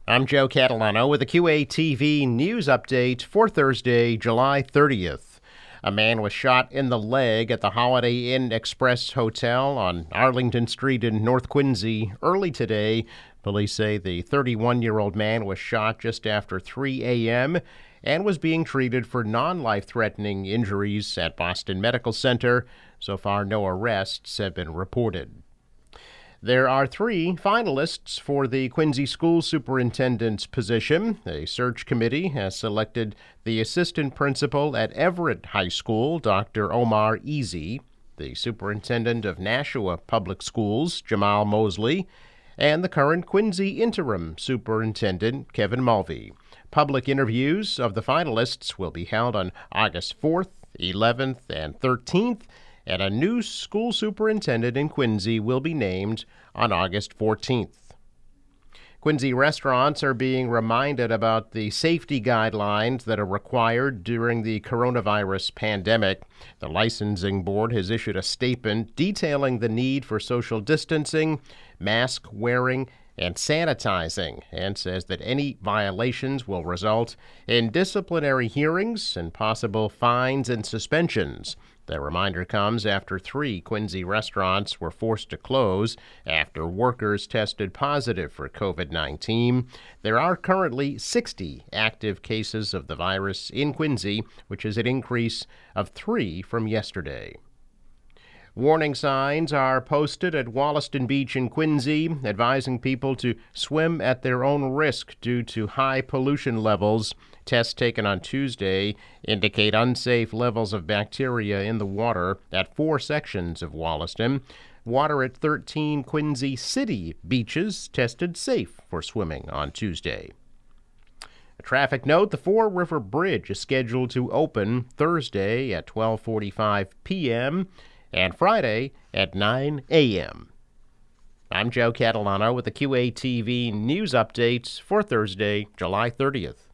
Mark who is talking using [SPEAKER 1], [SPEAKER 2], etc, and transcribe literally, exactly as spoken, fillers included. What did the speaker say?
[SPEAKER 1] I'm Joe Catalano with a Q A T V news update for Thursday, July thirtieth. A man was shot in the leg at the Holiday Inn Express Hotel on Arlington Street in North Quincy early today. Police say the thirty-one-year-old man was shot just after three a.m. and was being treated for non-life-threatening injuries at Boston Medical Center. So far, no arrests have been reported. There are three finalists for the Quincy School Superintendent's position. A search committee has selected the assistant principal at Everett High School, Doctor Omar Easy, the superintendent of Nashua Public Schools, Jamal Mosley, and the current Quincy interim superintendent, Kevin Mulvey. Public interviews of the finalists will be held on August fourth, eleventh, and thirteenth, and a new school superintendent in Quincy will be named on August fourteenth. Quincy restaurants are being reminded about the safety guidelines that are required during the coronavirus pandemic. The licensing board has issued a statement detailing the need for social distancing, mask wearing, and sanitizing, and says that any violations will result in disciplinary hearings and possible fines and suspensions. The reminder comes after three Quincy restaurants were forced to close after workers tested positive for covid nineteen. There are currently sixty active cases of the virus in Quincy, which is an increase of three from yesterday. Warning signs are posted at Wollaston Beach in Quincy, advising people to swim at their own risk due to high pollution levels. Tests taken on Tuesday indicate unsafe levels of bacteria in the water at four sections of Wollaston. Water at thirteen Quincy City beaches tested safe for swimming on Tuesday. A traffic note, the Fore River Bridge is scheduled to open Thursday at twelve forty-five p.m. and Friday at nine a.m. I'm Joe Catalano with the Q A T V news updates for Thursday, July thirtieth.